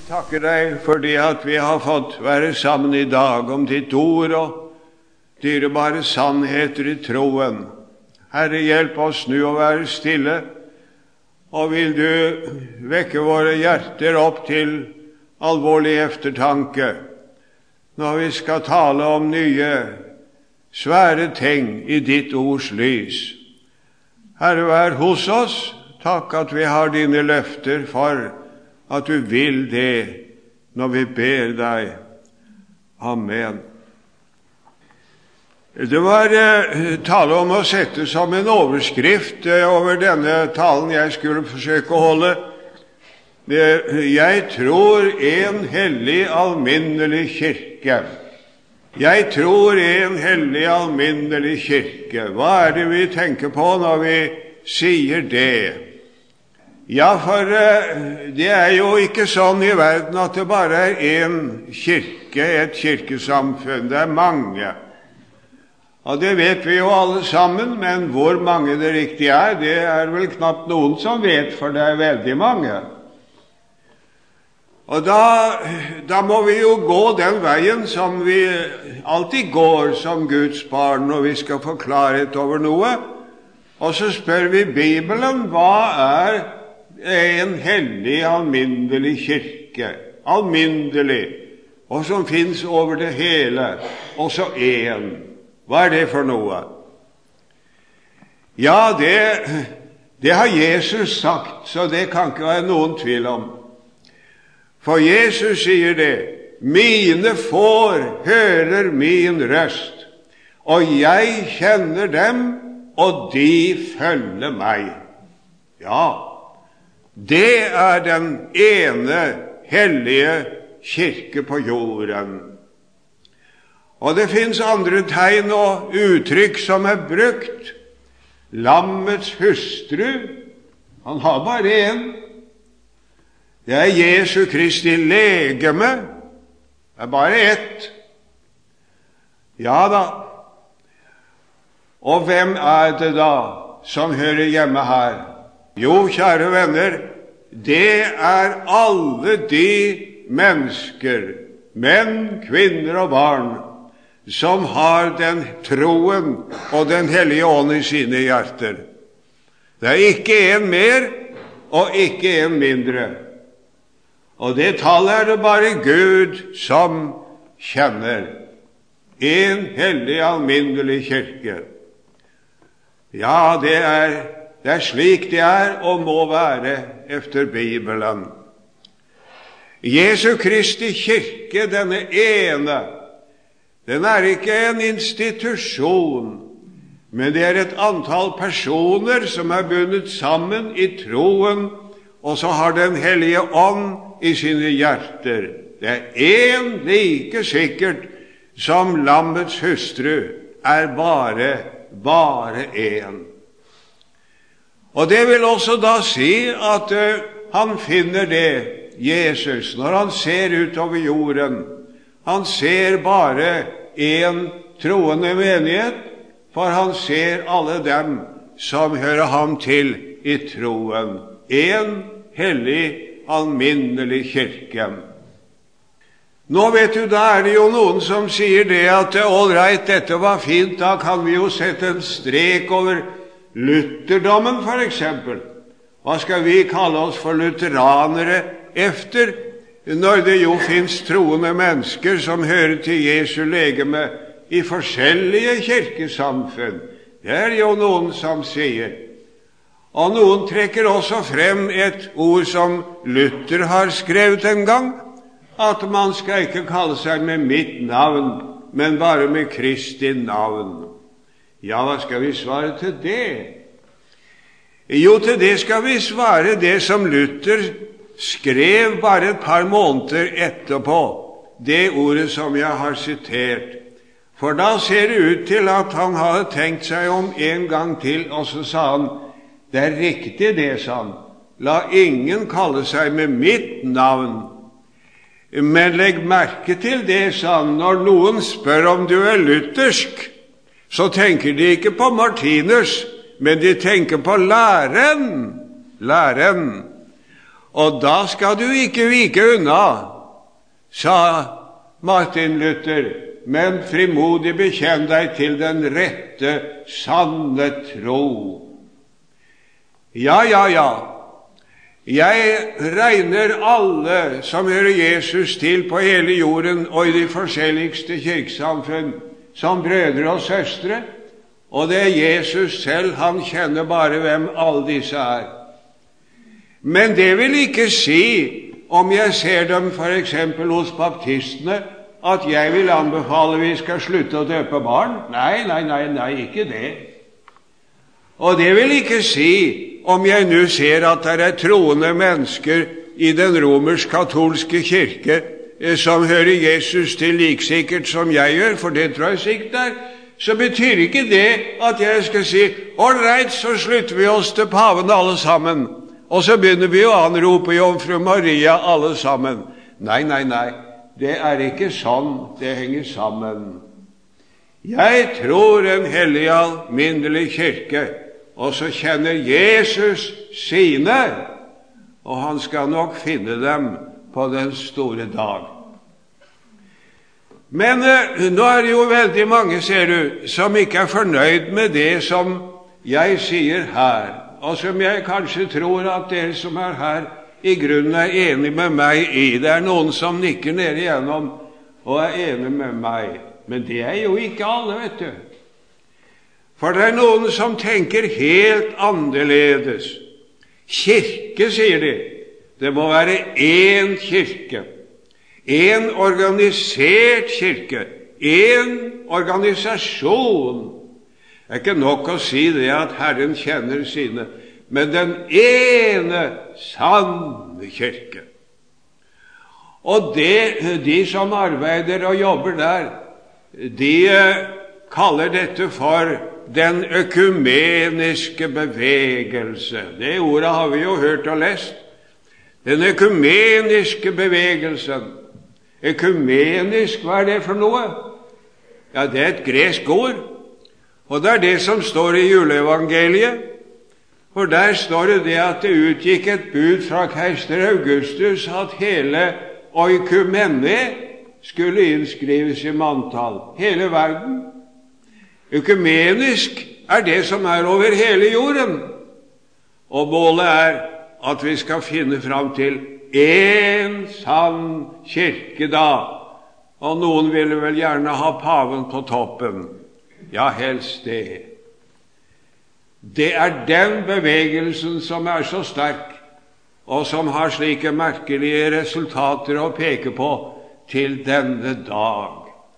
takker deg fordi at vi har fått være sammen i dag om ditt ord og dyrebare sannheter i troen. Herre, hjelp oss nå å være stille, og vil du vekke våre hjerter opp til alvorlig eftertanke når vi skal tale om nye, svære ting i ditt ords lys. Herre, vær hos oss. Takk at vi har dine løfter for at du vil det når vi ber deg. Amen. Det var tale om å sette som en overskrift over denne talen jeg skulle forsøke å holde. Jeg tror en hellig, alminnelig kirke. Jeg tror en hellig, alminnelig kirke. Hva er det vi tenker på når vi sier det? Ja, for det er jo ikke sånn i verden at det bare er en kirke, et kirkesamfunn. Det er mange. Og det vet vi jo alle sammen, men hvor mange det riktig er, det er vel knapt noen som vet, for det er veldig mange. Og da må vi jo gå den veien som vi alltid går som Guds barn når vi skal få klarhet over noe. Og så spør vi Bibelen, hva er en hellig, alminnelig kirke? Alminnelig, og som finnes over det hele, og så en. Hva er det for noe? Ja, det har Jesus sagt, så det kan ikke være noen tvil om. For Jesus sier det, mine får hører min røst, og jeg kjenner dem, og de følger meg. Ja, det er den ene hellige kirke på jorden. Og det finnes andre tegn og uttrykk som er brukt. Lammets hustru, han har bare en. Det er Jesu Kristi legeme. Det er bare ett. Ja da. Og hvem er det da som hører hjemme her? Jo, kjære venner, det er alle de mennesker, menn, kvinner og barn, som har den troen og den hellige ånd i sine hjerter. Det er ikke en mer og ikke en mindre. Og det tallet er det bare Gud som kjenner. En hellig, alminnelig kirke. Ja, det er slik det er og må være efter Bibelen. Jesu Kristi kirke, denne ene, den er ikke en institusjon, men det er et antall personer som er bundet sammen i troen, og så har den hellige ånd i sine hjerter. Det er en like sikkert som lammets hustru er bare en. Og det vil også da si at han finner det, Jesus, når han ser utover jorden. Han ser bare en troende menighet, for han ser alle dem som hører ham til i troen. En hellig, alminnelig kirke. Nå vet du, da er det jo noen som sier det at all right, dette var fint, da kan vi jo sette en strek over lutherdommen for eksempel. Hva skal vi kalle oss for lutheranere efter, når det jo finnes troende mennesker som hører til Jesu legeme i forskjellige kirkesamfunn? Det er jo noen som sier. Og noen trekker også frem et ord som Luther har skrevet en gang, at man skal ikke kalle seg med mitt navn, men bare med Kristi navn. Ja, hva skal vi svare til det? Jo, til det skal vi svare det som Luther skrev bare et par måneder etterpå, det ordet som jeg har sitert. For da ser det ut til at han hadde tenkt seg om en gang til, og så sa han, det er riktig det, sa han. La ingen kalle seg med mitt navn. Men legg merke til det, sa han, når noen spør om du er luthersk, så tenker de ikke på Martinus, men de tenker på læren. Og da skal du ikke vike unna, sa Martin Luther, men frimodig bekjenn deg til den rette, sanne tro. Ja. Jeg regner alle som hører Jesus til på hele jorden og i de forskjelligste kirkesamfunn som brødre og søstre, og det er Jesus selv, han kjenner bare hvem alle disse er. Men det vil ikke si, om jeg ser dem for eksempel hos baptistene, at jeg vil anbefale vi skal slutte å døpe barn. Nei, ikke det. Og det vil ikke si, om jeg nå ser at det er troende mennesker i den romersk-katolske kirke som hører Jesus til liksikkert som jeg gjør, for det tror jeg sikkert er, så betyr ikke det at jeg skal si, «Ålreit, så slutter vi oss til paven alle sammen, og så begynner vi å anrope Jomfru Maria alle sammen.» Nei, det er ikke sånn det henger sammen. Jeg tror en hellig alminnelig kirke, og så kjenner Jesus sine, og han skal nok finne dem på den store dag. Men nå er det jo veldig mange, ser du, som ikke er fornøyd med det som jeg sier her, og som jeg kanskje tror at dere som er her i grunnen er enig med meg i. Det er noen som nikker ned igjennom og er enig med meg, men det er jo ikke alle, vet du. For det er noen som tenker helt annerledes. Kirke, sier de. Det må være én kirke. En organisert kirke. En organisasjon. Det er ikke nok å si det at Herren kjenner sine, men den ene sanne kirke. Og de som arbeider og jobber der, de kaller dette for den økumeniske bevegelse. Det ordet har vi jo hørt og lest. Den økumeniske bevegelsen. Økumenisk, hva er det for noe? Ja, det er et gresk ord. Og det er det som står i juleevangeliet. For der står det at det utgikk et bud fra keiser Augustus at hele oikumene skulle innskrives i manntall. Hele verden. Økumenisk er det som er over hele jorden. Og målet er at vi skal finne fram til en sann kirke da. Og noen ville vel gjerne ha paven på toppen. Ja, helst det. Det er den bevegelsen som er så sterk, og som har slike merkelige resultater å peke på til denne dag.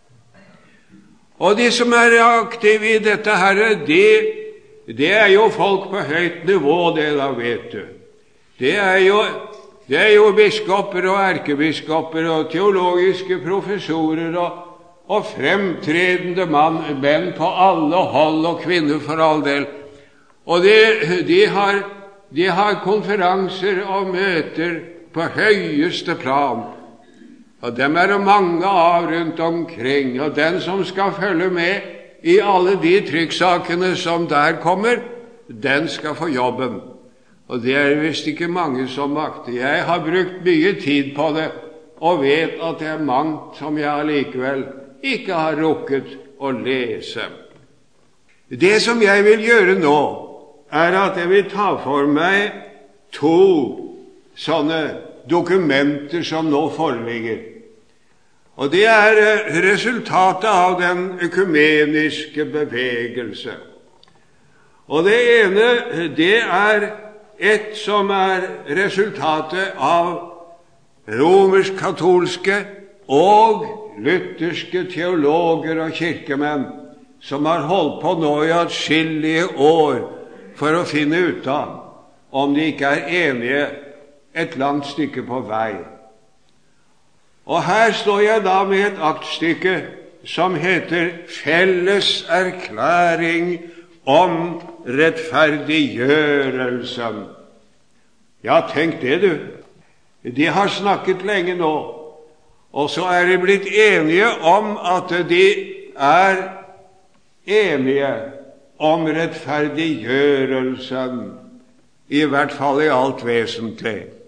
Og de som er aktive i dette her, det er jo folk på høyt nivå, det da, vet du. Det er jo biskoper og erkebiskoper og teologiske professorer og fremtredende menn på alle hold og kvinner for all del. Og de har konferanser og møter på høyeste plan. Og dem er det mange av rundt omkring, og den som skal følge med i alle de trykksakene som der kommer, den skal få jobben. Og det er visst ikke mange som makter. Jeg har brukt mye tid på det, og vet at det er mangt som jeg allikevel ikke har rukket å lese. Det som jeg vil gjøre nå, er at jeg vil ta for meg 2 sånne dokumenter som nå foreligger. Og det er resultatet av den økumeniske bevegelse. Og det ene, det er et som er resultatet av romersk-katolske og lutherske teologer og kirkemenn, som har holdt på nå i atskillige år for å finne ut av om de ikke er enige et langt stykke på vei. Og her står jeg da med et aktstykke som heter Felles erklæring om rettferdiggjørelsen. Ja, tenk det, du. De har snakket lenge nå, og så er de blitt enige om at de er enige om rettferdiggjørelsen, i hvert fall i alt vesentlig.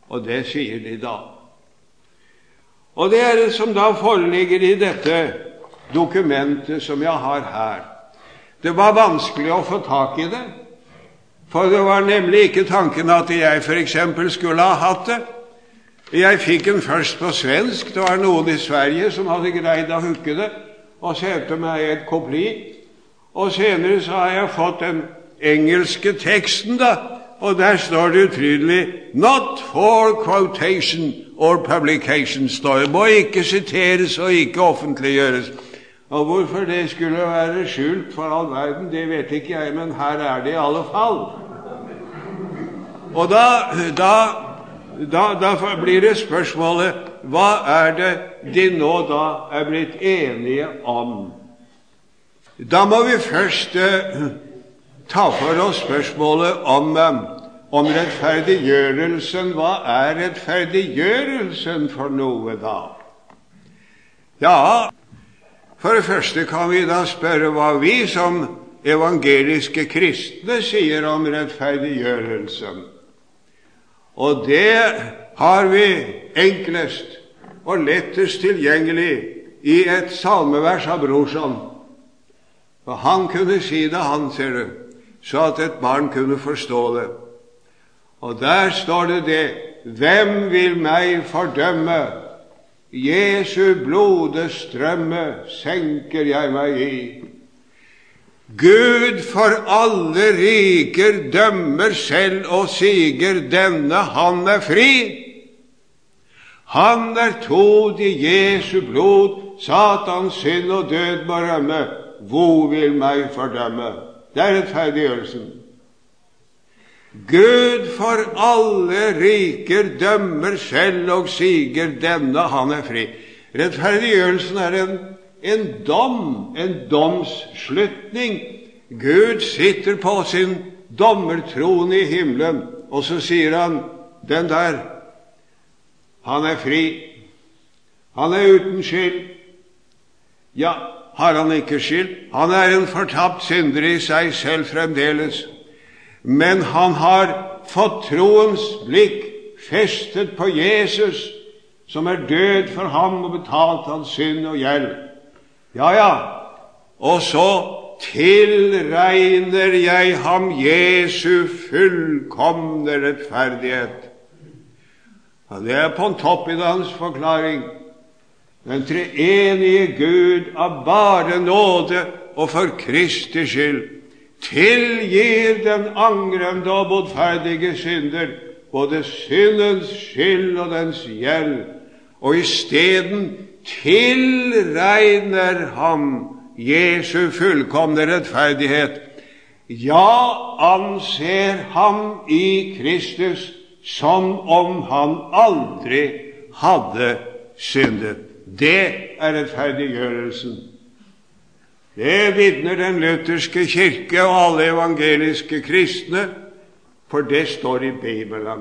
Og det sier de da. Og det er det som da foreligger i dette dokumentet som jeg har her. Det var vanskelig å få tak i det, for det var nemlig ikke tanken at jeg for eksempel skulle ha hatt det. Jeg fikk den først på svensk. Det var noen i Sverige som hadde greid å hooke det, og sendte meg et kopi. Og senere så har jeg fått den engelske teksten da, og der står det utydelig «Not for quotation or publication», står det. Må ikke siteres og ikke offentliggjøres. Og hvorfor det skulle være skjult for all verden, det vet ikke jeg, men her er det i alle fall. Og da blir det spørsmålet, hva er det de nå da er blitt enige om? Da må vi først ta for oss spørsmålet om rettferdiggjørelsen. Hva er rettferdiggjørelsen for noe da? Ja, for det første kan vi da spørre hva vi som evangeliske kristne sier om rettferdiggjørelsen. Og det har vi enklest og lettest tilgjengelig i et salmevers av Brorson. For han kunne si det, han ser det, så at et barn kunne forstå det. Og der står det, hvem vil meg fordømme? Jesu blodes strømme senker jeg meg i. Gud for alle riker dømmer selv og siger, denne han er fri. Han er tod i Jesu blod, Satans synd og død må rømme. Hvor vil meg fordømme? Det er rettferdiggjørelsen. Gud for alle riker dømmer selv og siger, denne han er fri. Rettferdiggjørelsen er en dom, en domsslutning. Gud sitter på sin dommertrone i himmelen, og så sier han, den der, han er fri. Han er uten skyld. Ja, har han ikke skyld? Han er en fortapt synder i seg selv fremdeles. Men han har fått troens blikk festet på Jesus, som er død for ham og betalt hans synd og gjeld. Ja, og så tilregner jeg ham Jesu fullkomne rettferdighet. Ja, det er på en topp i hans forklaring. Den treenige Gud av bare nåde og for Kristi skyld tilgir den angrende og botferdige synder både syndens skyld og dens gjeld, og i stedet tilregner ham Jesu fullkomne rettferdighet. Ja, anser ham i Kristus som om han aldri hadde syndet. Det er rettferdiggjørelsen. Det vitner den lutherske kirke og alle evangeliske kristne, for det står i Bibelen.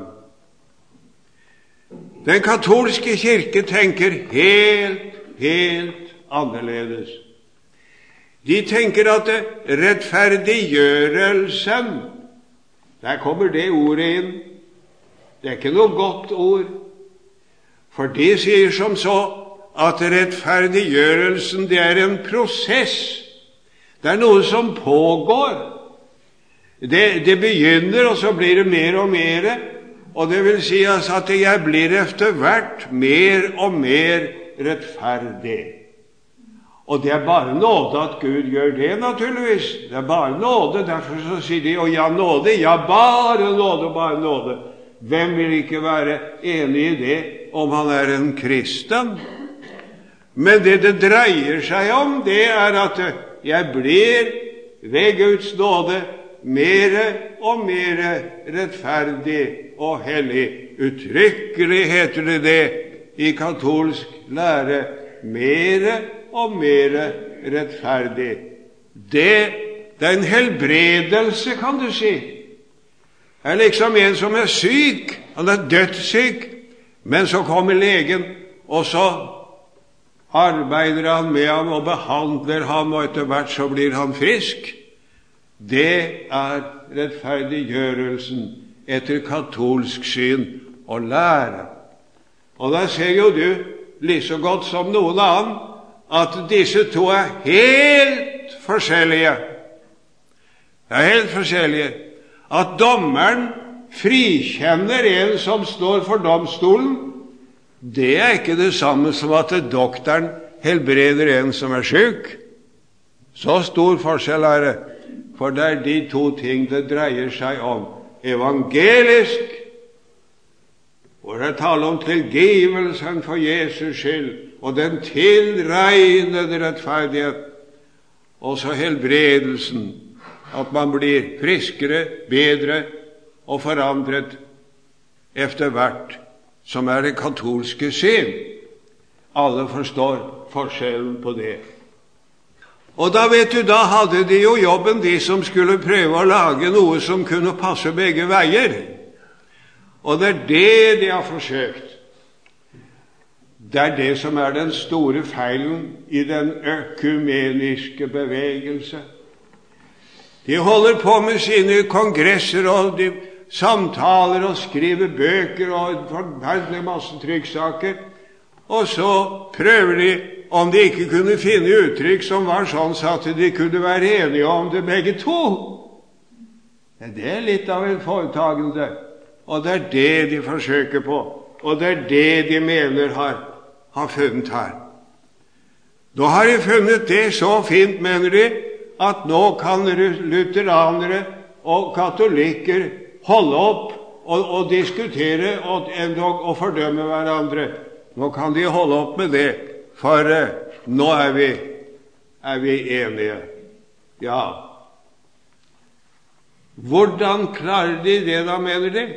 Den katolske kirke tenker helt annerledes. De tenker at rettferdiggjørelsen, der kommer det ordet inn. Det er ikke noe godt ord. For de sier som så at rettferdiggjørelsen, det er en prosess. Det er noe som pågår. Det begynner, og så blir det mer og mer, og det vil si at jeg blir etter hvert mer og mer rettferdig. Og det er bare nåde at Gud gjør det, naturligvis. Det er bare nåde, derfor så sier de, og ja, nåde, ja, bare nåde, bare nåde. Hvem vil ikke være enig i det, om han er en kristen? Men det dreier seg om, det er at jeg blir ved Guds nåde mer og mer rettferdig og hellig. Uttrykkelig heter det i katolsk lære, mer og mer rettferdig. Det er en helbredelse, kan du si. Det er liksom en som er syk, han er dødssyk, men så kommer legen, og så arbeider han med ham og behandler ham, og etter hvert så blir han frisk. Det er rettferdiggjørelsen etter katolsk syn, og lære. Og da ser jo du, like så godt som noen annen, at disse to er helt forskjellige. Helt forskjellige. At dommeren frikjenner en som står for domstolen, det er ikke det samme som at doktoren helbreder en som er syk. Så stor forskjell er det, for det er de to ting det dreier seg om. Evangelisk, hvor det taler om tilgivelsen for Jesus skyld, og den tilregnede rettferdighet, og så helbredelsen, at man blir friskere, bedre og forandret efter hvert, som er det katolske syn. Alle forstår forskjellen på det. Og da vet du, da hadde de jo jobben, de som skulle prøve å lage noe som kunne passe begge veier. Og det er det de har forsøkt. Det er det som er den store feilen i den økumeniske bevegelse. De holder på med sine kongresser, og de samtaler og skriver bøker og en forferdelig masse trykksaker. Og så prøver de, om de ikke kunne finne uttrykk som var sånn at de kunne være enige om det begge to. Det er litt av en foretagelse, og det er det de forsøker på, og det er det de mener har funnet her. Nå har de funnet det så fint, mener de, at nå kan lutheranere og katolikker holde opp og diskutere og fordømme hverandre. Nå kan de holde opp med det, for nå er vi enige. Ja. Hvordan klarer de det da, mener de?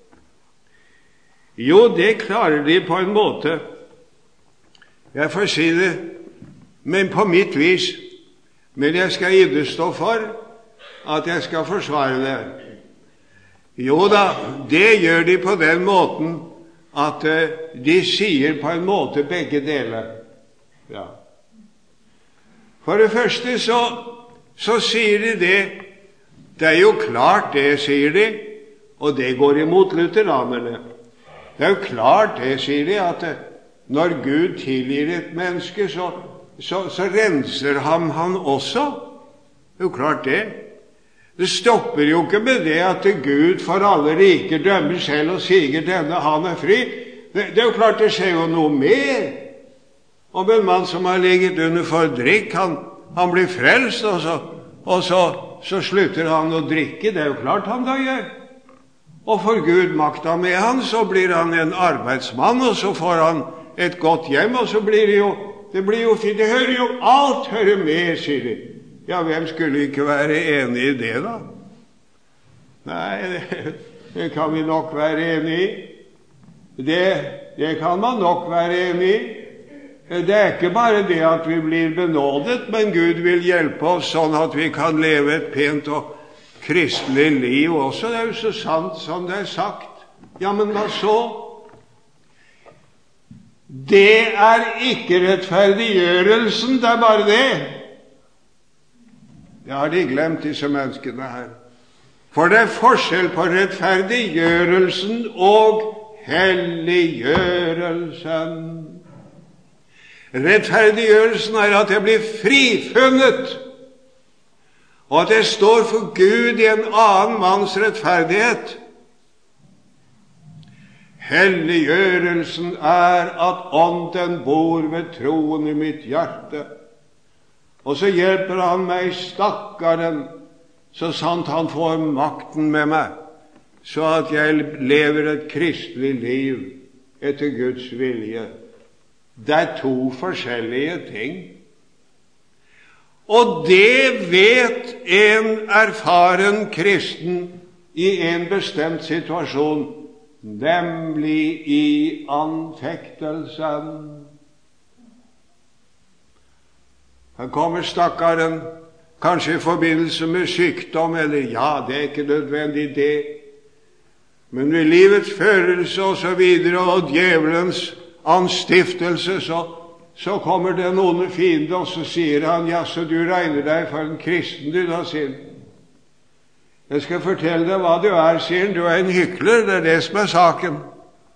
Jo, det klarer de på en måte. Jeg får si det, men på mitt vis. Men jeg skal ikke stå for at jeg skal forsvare det. Jo da, det gjør de på den måten at de sier på en måte begge deler. Ja. For det første så sier de det. Det er jo klart det, sier de, og det går imot lutheranerne. Det er jo klart det, sier de, at når Gud tilgir et menneske, så renser han også. Det er jo klart det. Det stopper jo ikke med det at Gud for alle riker dømmer selv og sier denne, han er fri. Det er jo klart det skjer jo noe mer. Om en mann som har ligget under for drikk, han blir frelst, og så slutter han å drikke. Det er jo klart han da gjør. Og for Gud makta med han, så blir han en arbeidsmann, og så får han et godt hjem, og så blir det blir jo fint. Det hører jo, alt hører med, sier de. Ja, hvem skulle ikke være enig i det da? Nei, det kan vi nok være enig i. Det kan man nok være enig i. Det er ikke bare det at vi blir benådet, men Gud vil hjelpe oss sånn at vi kan leve et pent og kristelig liv også. Det er jo så sant som det er sagt. Ja, men hva så? Det er ikke rettferdiggjørelsen, det er bare det. Det har de glemt, disse menneskene her. For det er forskjell på rettferdiggjørelsen og helliggjørelsen. Rettferdiggjørelsen er at jeg blir frifunnet, og at jeg står for Gud i en annen manns rettferdighet. Helliggjørelsen er at ånden bor ved troen i mitt hjerte. Og så hjelper han meg, stakkaren, så sant han får makten med meg, så at jeg lever et kristelig liv etter Guds vilje. Det er to forskjellige ting. Og det vet en erfaren kristen i en bestemt situasjon, nemlig i anfektelsen. Han kommer stakkaren, kanskje i forbindelse med sykdom, eller ja, det er ikke nødvendig det. Men ved livets førelse og så videre, og djevelens anstiftelse, så kommer den onde fiende, og så sier han, ja, så du regner deg for en kristen, du da, sier han. Jeg skal fortelle deg hva du er, sier han, du er en hykler, det er det som er saken.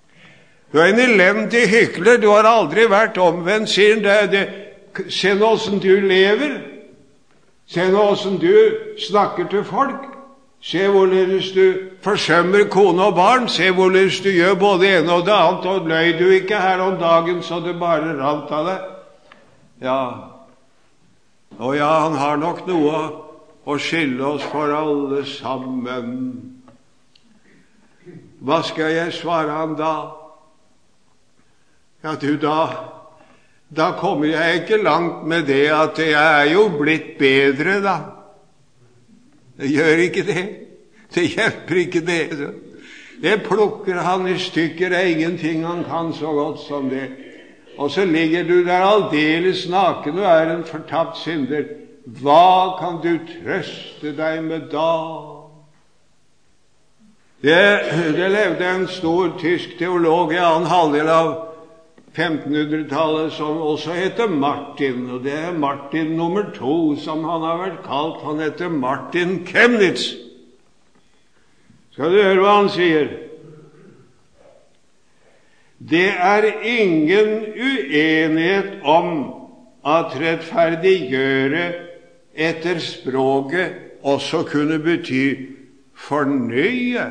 Du en elendig hykler, du har aldri vært omvendt, sier han. Se nå hvordan du lever. Se nå hvordan du snakker til folk. Se hvorledes du forsømmer kone og barn. Se hvorledes du gjør både det ene og det annet, og løy du ikke her om dagen så det bare rant av deg. Ja, og ja, han har nok noe å skylde oss for alle sammen. Hva skal jeg svare han da? Ja, du, da kommer jeg ikke langt med det at jeg er jo blitt bedre, da. Det gjør ikke det. Det hjelper ikke det. Det plukker han i stykker. Det er ingenting han kan så godt som det. Og så ligger du der aldeles naken og er en fortapt synder. Hva kan du trøste deg med da? Det levde en stor tysk teolog i annen halvdel av 1500-tallet som også heter Martin, og det er Martin nummer 2 som han har vært kalt. Han heter Martin Chemnitz. Skal du høre hva han sier? Det er ingen uenighet om at rettferdiggjøre etter språket også kunne bety fornye.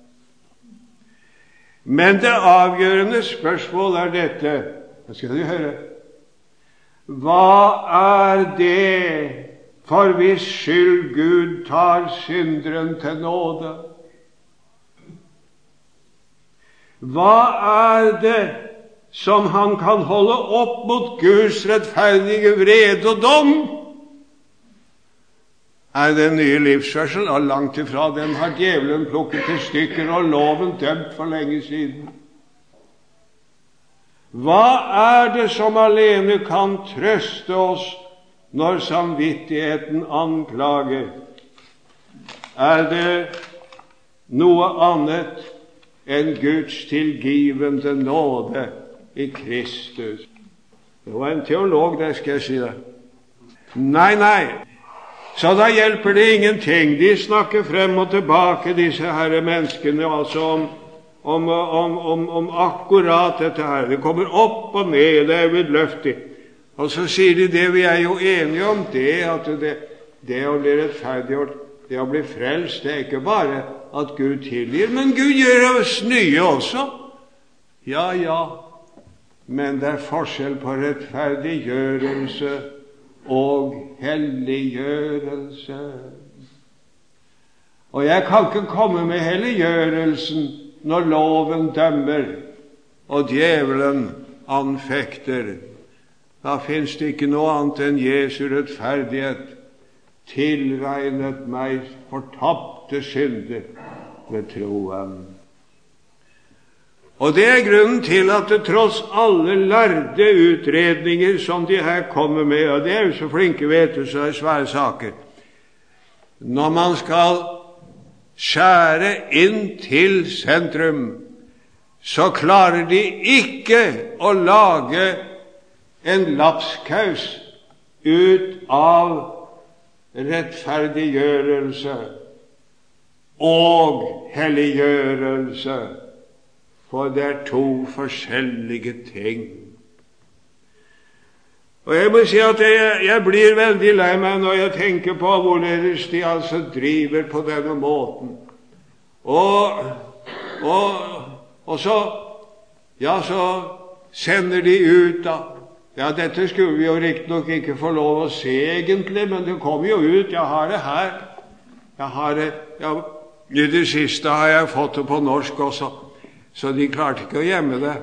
Men det avgjørende spørsmål er dette. Hva skal du høre? Hva er det for hvis skyld Gud tar synderen til nåde? Hva er det som han kan holde opp mot Guds rettferdige vrede og dom? Er det en nye livsførsel? Og langt ifra den har djevelen plukket til stykker og loven dømt for lenge siden. Hva er det som alene kan trøste oss når samvittigheten anklager? Er det noe annet enn Guds tilgivende nåde i Kristus? Det var en teolog, det skal jeg si det. Nei. Så da hjelper det ingenting. De snakker frem og tilbake, disse herre menneskene, altså om akkurat dette her. Det kommer opp og ned, det er vidløftig. Og så sier de det, vi er jo enige om det, at det å bli rettferdiggjort, det å bli frelst, det er ikke bare at Gud tilgir, men Gud gjør oss nye også. Ja, men det er forskjell på rettferdiggjørelse og helliggjørelse. Og jeg kan ikke komme med helliggjørelsen når loven dømmer og djevelen anfekter. Da finnes det ikke noe annet enn Jesu rettferdighet, tilregnet meg fortapte synder ved troen. Og det er grunnen til at det tross alle lærde utredninger som de her kommer med, og det er jo så flinke vet du, så er svære saker, når man skal skjære inn til sentrum, så klarer de ikke å lage en lapskaus ut av rettferdiggjørelse og helliggjørelse. For det er to forskjellige ting. Og jeg må si at jeg blir veldig lei meg når jeg tenker på hvorledes de altså driver på denne måten. Og så sender de ut da. Ja, dette skulle vi jo riktignok ikke få lov å se egentlig, men det kommer jo ut. Jeg har det her. I det siste har jeg fått det på norsk også. Så de klarte ikke å gjemme det.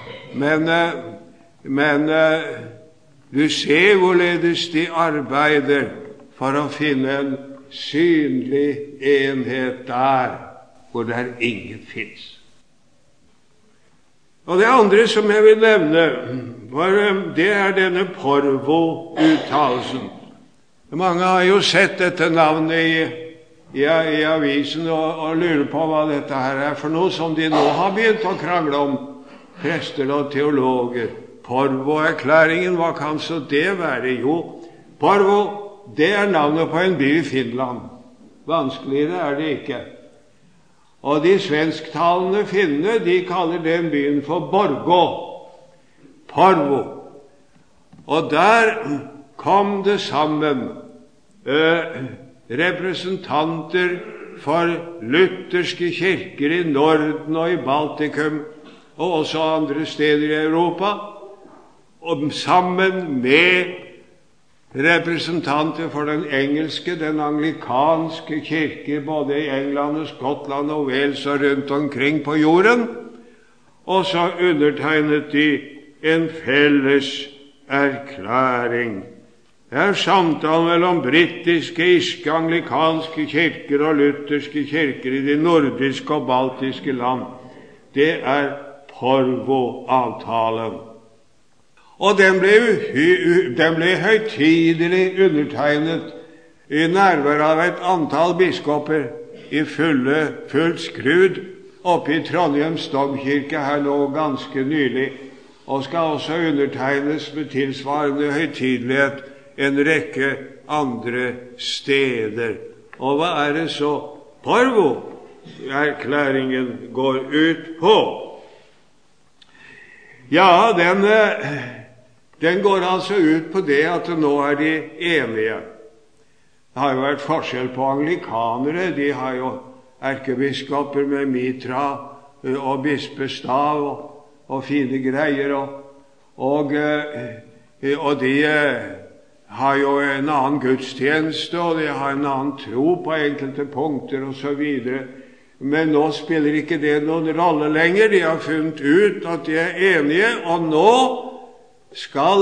Men du ser hvorledes de arbeider for å finne en synlig enhet der, hvor der ingen finnes. Og det andre som jeg vil nevne, det er denne Porvo-uttalelsen. Mange har jo sett dette navnet i avisen og lurer på hva dette her er for noe som de nå har begynt å krangle om, prester og teologer. Porvo-erklæringen, hva kan så det være? Jo, Porvo, det er navnet på en by i Finland. Vanskeligere er det ikke. Og de svensktalende finnene, de kaller den byen for Porvo. Og der kom det sammen representanter for lutherske kirker i Norden og i Baltikum, og også andre steder i Europa, og sammen med representanter for den engelske, den anglikanske kirke, både i England og Skottland og Wales og rundt omkring på jorden, og så undertegnet de en felles erklæring. Det er samtale mellom britiske, irske, anglikanske kirker og lutherske kirker i de nordiske og baltiske land. Det er Porvo-avtalen. Og den ble høytidelig undertegnet i nærvær av et antall biskoper i fullt skrud oppe i Trondheims domkirke her nå ganske nylig, og skal også undertegnes med tilsvarende høytidelighet en rekke andre steder. Og hva er det så Porvo-erklæringen går ut på? Ja, den går altså ut på det at nå er de enige. Det har jo vært forskjell på anglikanere. De har jo erkebiskoper med mitra og bispestav og fine greier, og de har jo en annen gudstjeneste, og de har en annen tro på enkelte punkter og så videre. Men nå spiller ikke det noen rolle lenger. De har funnet ut at de er enige, og nå skal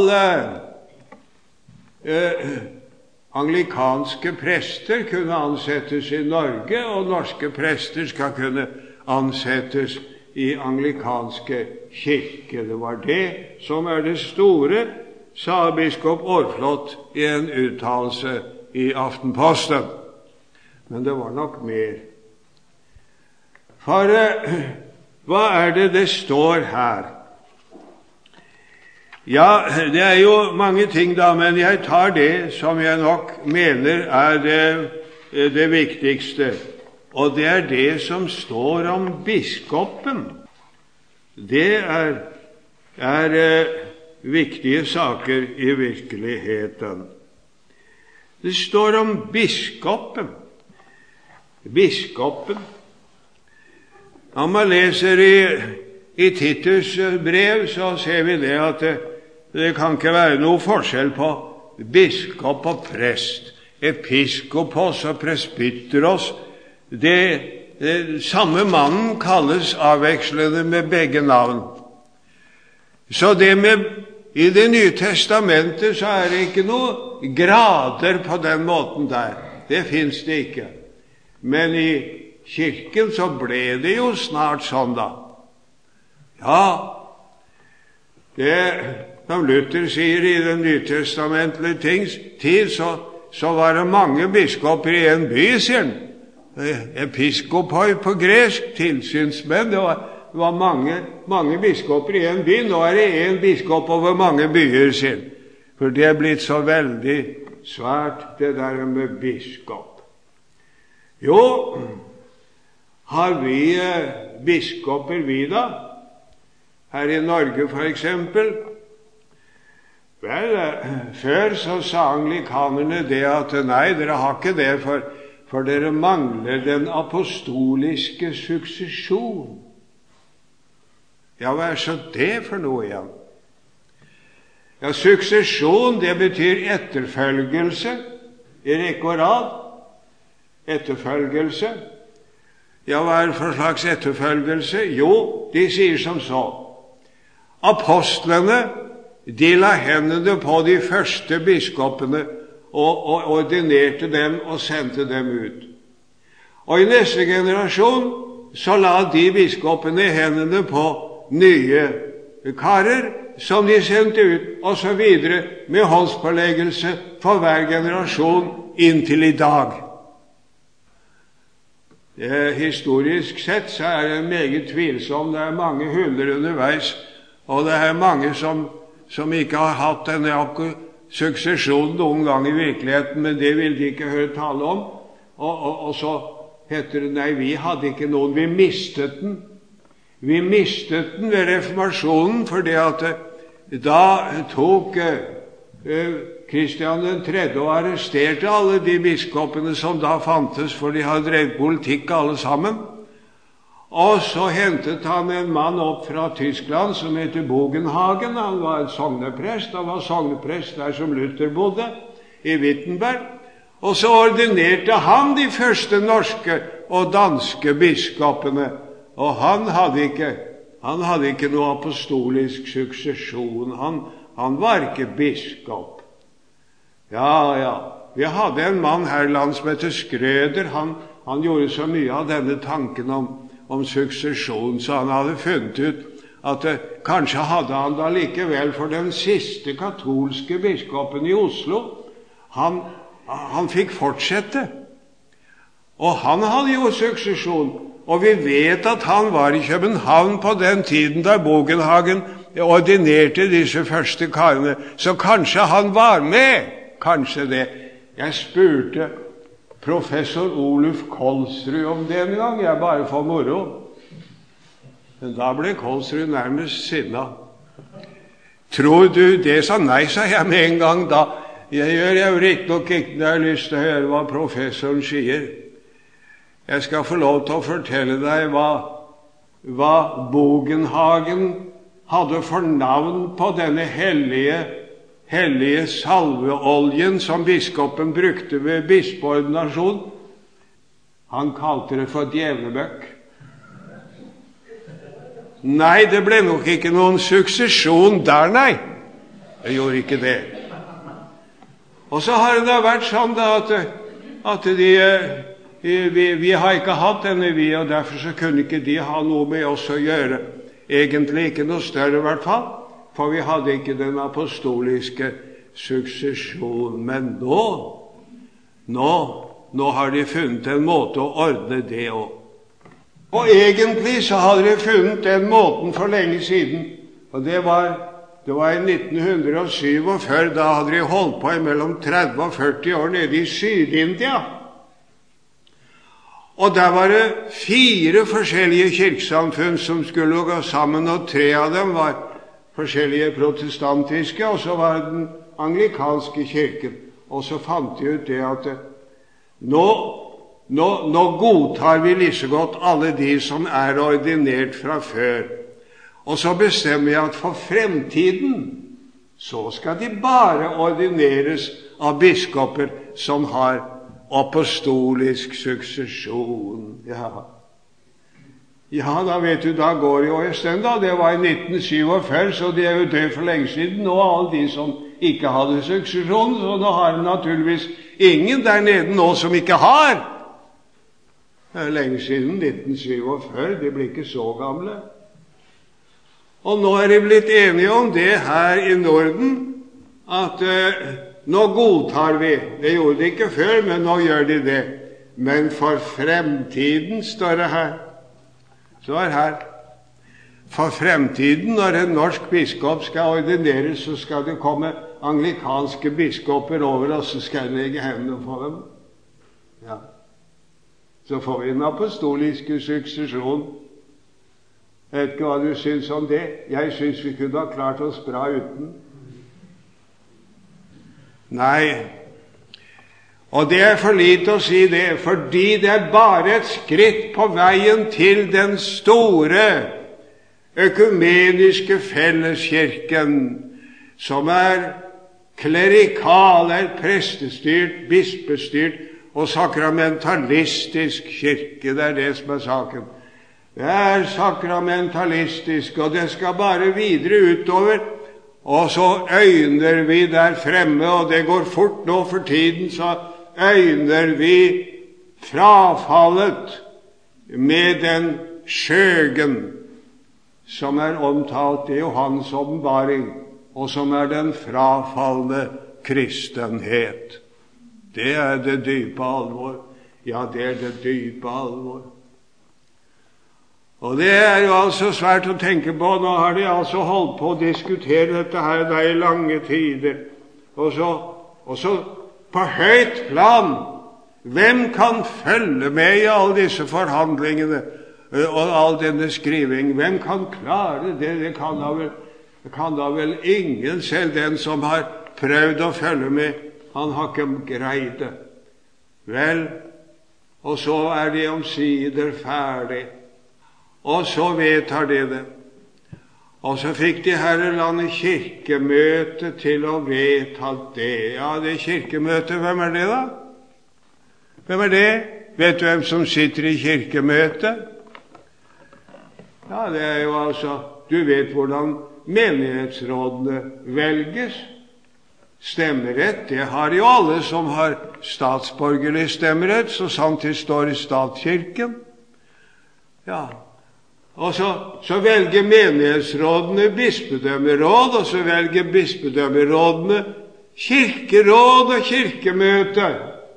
anglikanske prester kunne ansettes i Norge, og norske prester skal kunne ansettes i anglikanske kirke. Det var det som er det store, sa biskop Aarflot i en uttalelse i Aftenposten. Men det var nok mer. For hva er det står her? Ja, det er jo mange ting da, men jeg tar det som jeg nok mener er det viktigste. Og det er det som står om biskopen. Det er viktige saker i virkeligheten. Det står om biskopen. Biskopen. Når man leser i Titus brev, så ser vi det at det kan ikke være noe forskjell på biskop og prest. Episkopos og presbyteros. Det samme mannen kalles avvekslende med begge navn. Så i Det nye testamentet så er det ikke noe grader på den måten der. Det finnes det ikke. Men i kirken så ble det jo snart sånn da. Ja, det som Luther sier i den nytestamentlige tid, så var det mange biskoper i en by, sier han. Episkopoi på gresk, tilsynsmenn. Det var mange biskoper i en by. Nå er det en biskop over mange byer, sier han. For det er blitt så veldig svært, det der med biskop. Jo, har vi biskoper vi da? Her i Norge for eksempel? Vel, før så sa anglikanerne det at nei, dere har ikke det, for dere mangler den apostoliske suksesjon. Ja, hva er så det for noe igjen? Ja, suksesjon, det betyr etterfølgelse i rekke og rad. Etterfølgelse. Ja, hva er det for slags etterfølgelse? Jo, de sier som så. Apostlene, de la hendene på de første biskopene og ordinerte dem og sendte dem ut. Og i neste generasjon så la de biskopene hendene på nye karer som de sendte ut, og så videre med håndspåleggelse for hver generasjon inntil i dag. Historisk sett så er det meget tvilsomt. Det er mange huller underveis, og det er mange som ikke har hatt denne suksesjonen noen gang i virkeligheten, men det vil de ikke høre tale om. Og så heter det, nei, vi hadde ikke noen, vi mistet den. Vi mistet den ved reformasjonen, fordi at da tok Kristian den tredje og arresterte alle de biskopene som da fantes, for de hadde drevet politikk alle sammen. Og så hentet han en mann opp fra Tyskland som heter Bogenhagen. Han var en sogneprest. Han var sogneprest der som Luther bodde, i Wittenberg. Og så ordinerte han de første norske og danske biskopene. Og han hadde ikke noe apostolisk suksesjon. Han var ikke biskop. Ja. Vi hadde en mann herland som heter Skrøder. Han gjorde så mye av denne tanken om suksesjon, så han hadde funnet ut at kanskje hadde han da likevel, for den siste katolske biskopen i Oslo, han fikk fortsette. Og han hadde jo suksesjon, og vi vet at han var i København på den tiden da Bogenhagen ordinerte disse første karene, så kanskje han var med, kanskje det. Jeg spurte professor Oluf Kolsrud om det en gang, jeg bare for moro. Men da ble Kolsrud nærmest sinna. Tror du det? Sa nei, sa jeg med en gang da. Jeg gjør jo riktig nok ikke når jeg har lyst til å høre hva professoren sier. Jeg skal få lov til å fortelle deg hva Bogenhagen hadde for navn på denne hellige salveoljen som biskopen brukte ved bispeordinasjon. Han kalte det for djevlebøkk. Nei, det ble nok ikke noen suksesjon der, nei. Det gjorde ikke det. Og så har det vært sånn da at vi har ikke hatt denne vi, og derfor så kunne ikke de ha noe med oss å gjøre. Egentlig ikke noe større i hvert fall. For vi hadde ikke den apostoliske suksesjon. Men nå har de funnet en måte å ordne det også. Og egentlig så hadde de funnet den måten for lenge siden. Og det var i 1947, da hadde de holdt på i mellom 30 og 40 år nede i Syd-India. Og der var det 4 forskjellige kirkesamfunn som skulle gå sammen, og 3 av dem var forskjellige protestantiske, og så var det den anglikanske kirken. Og så fant de ut det at nå godtar vi like godt alle de som er ordinert fra før. Og så bestemmer jeg at for fremtiden så skal de bare ordineres av biskoper som har apostolisk suksesjon. Ja, da vet du, da går det jo en stund da. Det var i 1947, så det er jo død for lenge siden. Nå alle de som ikke hadde suksesjon, så nå har de naturligvis ingen der nede nå som ikke har. Det er lenge siden, 1947, de blir ikke så gamle. Og nå er de blitt enige om det her i Norden, at nå godtar vi. Det gjorde de ikke før, men nå gjør de det. Men for fremtiden, står det her. Så er her. For fremtiden, når en norsk biskop skal ordineres, så skal det komme anglikanske biskoper over, og så skal jeg legge hendene på dem. Ja. Så får vi en apostolisk suksesjon. Jeg vet ikke hva du syns om det. Jeg syns vi kunne ha klart oss bra uten. Nei. Og det er for lite å si det, fordi det er bare et skritt på veien til den store økumeniske felleskirken, som er klerikal, er prestestyrt, bispestyrt og sakramentalistisk kirke. Det er det som er saken. Det er sakramentalistisk, og det skal bare videre utover. Og så øyner vi der fremme, og det går fort nå for tiden, så øyner vi frafallet med den skjøgen som er omtalt i Johannes åpenbaring, og som er den frafalne kristenhet. Det er det dype alvor. Ja, det er det dype alvor. Og det er jo altså svært å tenke på. Nå har de altså holdt på å diskutere dette her i lange tider. Og så på høyt plan Hvem kan følge med i alle disse forhandlingene og all denne skriving? Hvem kan klare det? Det kan da vel ingen, selv den som har prøvd å følge med. Han har ikke greid det. Vel, og så er de omsider ferdig, og så vedtar de det. Og så fikk de herrelandet kirkemøte til å vedta det. Ja, det kirkemøtet, hvem er det da? Hvem er det? Vet du hvem som sitter i kirkemøtet? Ja, det er jo altså, du vet hvordan menighetsrådene velges. Stemmerett, det har jo alle som har statsborgerlig stemmerett, så sant det står i statskirken. Ja, og så velger menighetsrådene bispedømmeråd, og så velger bispedømmerådene kirkeråd og kirkemøte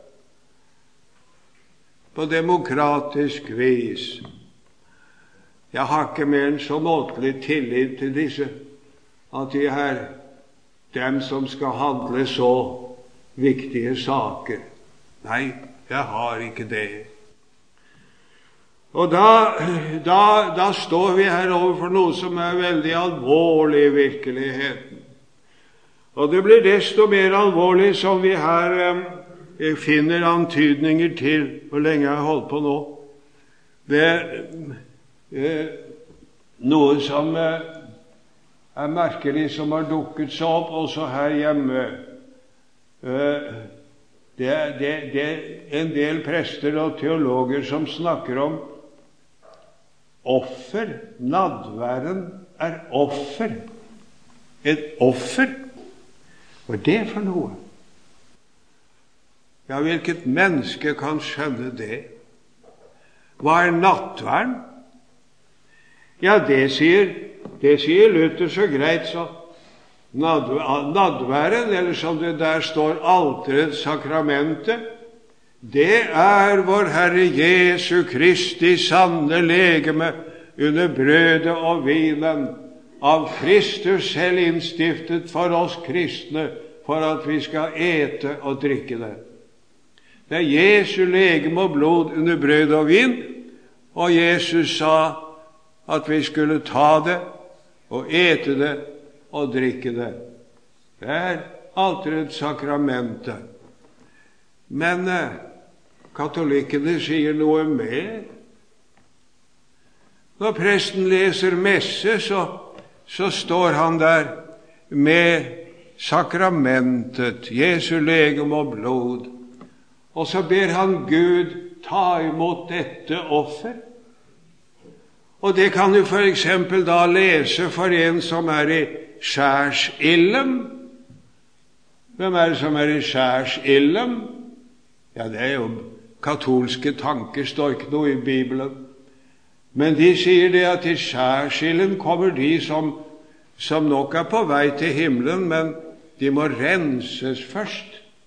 på demokratisk vis. Jeg har ikke mer enn så måtelig tillit til disse, at de er dem som skal handle så viktige saker. Nei, jeg har ikke det. Og da står vi her overfor noe som er veldig alvorlig i virkeligheten. Og det blir desto mer alvorlig som vi her finner antydninger til hvor lenge jeg har holdt på nå. Det noe som er merkelig som har dukket seg opp også her hjemme. Det er en del prester og teologer som snakker om offer. Nadværen er offer. Et offer? Hva er det for noe? Ja, hvilket menneske kan skjønne det? Hva er nattværen? Ja, det sier Luther så greit, så nadværen, eller som det der står, alterets sakramente, det er vår Herre Jesu Kristi sanne legeme under brødet og vinen, av Kristus selv innstiftet for oss kristne, for at vi skal ete og drikke det. Det er Jesu legeme og blod under brød og vin, og Jesus sa at vi skulle ta det og ete det og drikke det. Det er alterets sakramente. Men katolikkene sier noe mer. Når presten leser messe, så står han der med sakramentet, Jesu legeme og blod, og så ber han Gud ta imot dette offer. Og det kan du for eksempel da lese for en som er i skjærsilden. Hvem er det som er i skjærsilden? Ja, det er jo katolske tanker, står ikke noe i Bibelen. Men de sier det at i skjærsilden kommer de som nok er på vei til himmelen, men de må renses først.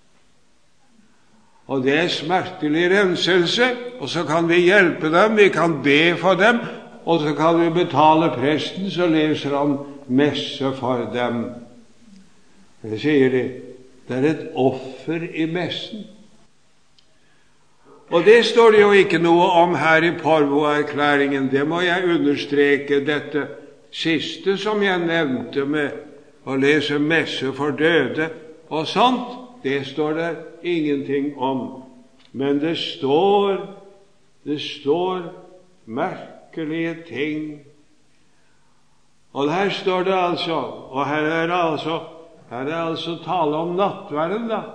Og det er smertelig renselse, og så kan vi hjelpe dem, vi kan be for dem, og så kan vi betale presten, så leser han messe for dem. Det sier de, det er et offer i messen. Og det står det jo ikke noe om her i Porvo-erklæringen. Det må jeg understreke, dette siste som jeg nevnte med å lese messe for døde og sånt. Det står det ingenting om. Men det står merkelige ting. Og her står det altså, og her er altså tale om nattverden da.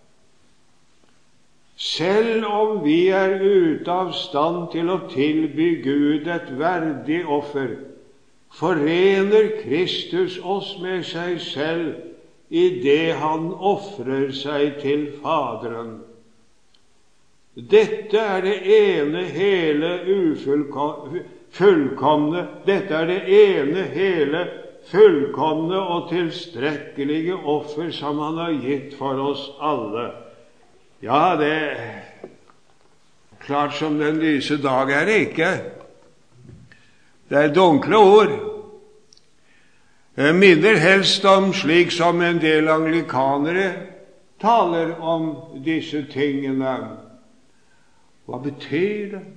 Selv om vi er ute av stand til å tilby Gud et verdig offer, forener Kristus oss med seg selv i det han offrer seg til Faderen. Dette er det ene hele fullkomne, dette er det ene hele fullkomne og tilstrekkelige offer som han har gitt for oss alle. Ja, det er klart som den lyse dag er det ikke. Det er dunkle ord. Jeg minner helst om slik som en del anglikanere taler om disse tingene. Hva betyr det?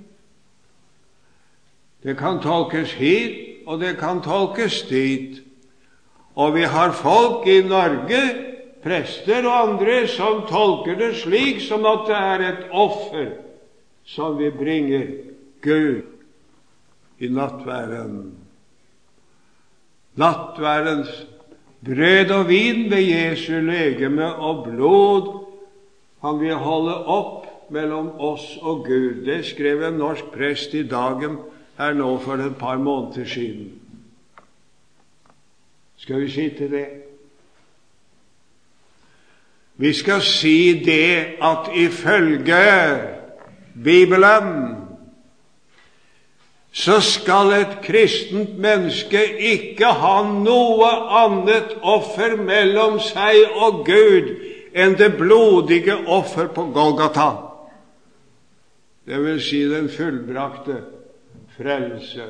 Det kan tolkes hit, og det kan tolkes dit. Og vi har folk i Norge, prester og andre, som tolker det slik som at det er et offer som vi bringer Gud i nattværen. Nattværens brød og vin ved Jesu legeme og blod han vil holde opp mellom oss og Gud. Det skrev en norsk prest i Dagen her nå for et par måneder siden. Skal vi si til det? Vi skal si det at ifølge Bibelen så skal et kristent menneske ikke ha noe annet offer mellom seg og Gud enn det blodige offer på Golgata. Det vil si den fullbrakte frelse.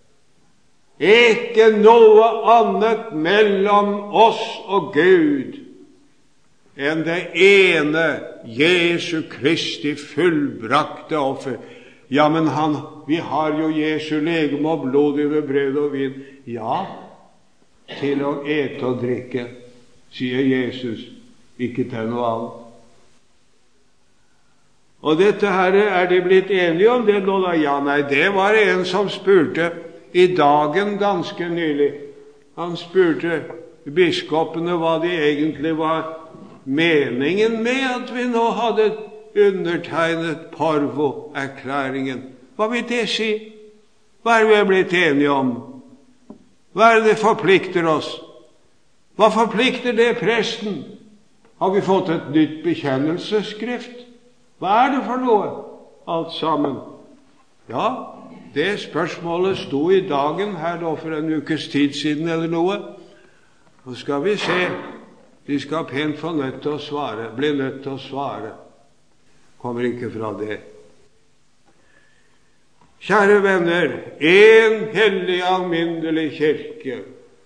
Ikke noe annet mellom oss og Gud enn det ene Jesu Kristi fullbrakte offer. Ja, men vi har jo Jesu legeme og blod over brød og vin. Ja, til å ete og drikke, sier Jesus, ikke til noe annet. Og dette her er de blitt enige om det nå da? Ja, nei, det var en som spurte i Dagen ganske nylig. Han spurte biskopene hva de egentlig var meningen med at vi nå hadde undertegnet Porvo-erklæringen. Hva vil det si? Hva er vi blitt enige om? Hva er det forplikter oss? Hva forplikter det presten? Har vi fått et nytt bekjennelsesskrift? Hva er det for noe? Alt sammen. Ja, det spørsmålet sto i Dagen her da for en ukes tid siden eller noe. Nå skal vi se. De skal pent få nødt til å svare, bli nødt til å svare. Kommer ikke fra det. Kjære venner, en hellig alminnelig kirke.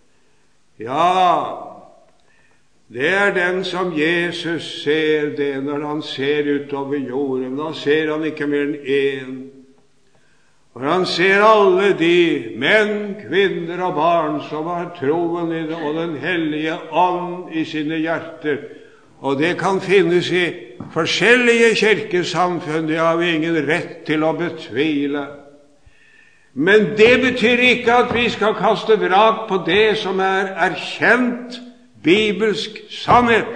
Ja, det er den som Jesus ser det når han ser utover jorden. Da ser han ikke mer enn én. For han ser alle de menn, kvinner og barn som har troen i det, og den hellige ånd i sine hjerter. Og det kan finnes i forskjellige kirkesamfunn. Det har vi ingen rett til å betvile. Men det betyr ikke at vi skal kaste vrak på det som er erkjent bibelsk sannhet.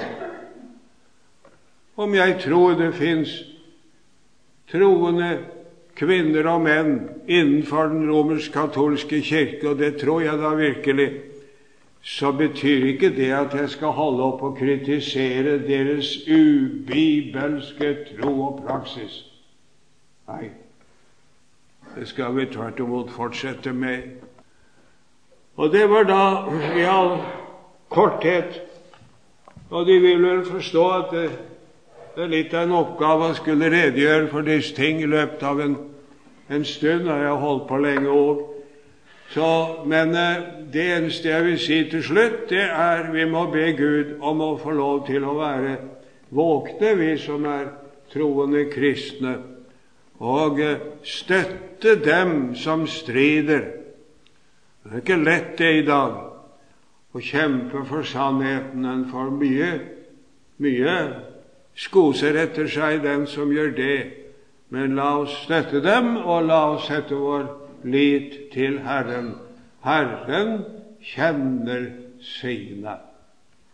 Om jeg tror det finnes troende kvinner og menn innenfor den romersk-katolske kirke, og det tror jeg da virkelig, så betyr ikke det at jeg skal holde opp og kritisere deres ubibelske tro og praksis. Nei, det skal vi tvert imot fortsette med. Og det var da i all korthet, og de vil vel forstå at det er litt av en oppgave å skulle redegjøre for disse ting i løpet av en stund, og jeg har holdt på lenge også. Men det eneste jeg vil si til slutt, det er vi må be Gud om å få lov til å være våkne, vi som er troende kristne, og støtte dem som strider. Det er ikke lett det i dag å kjempe for sannheten. En får mye skoser etter seg den som gjør det. Men la oss støtte dem, og la oss sette vår lit til Herren. Herren kjenner sine.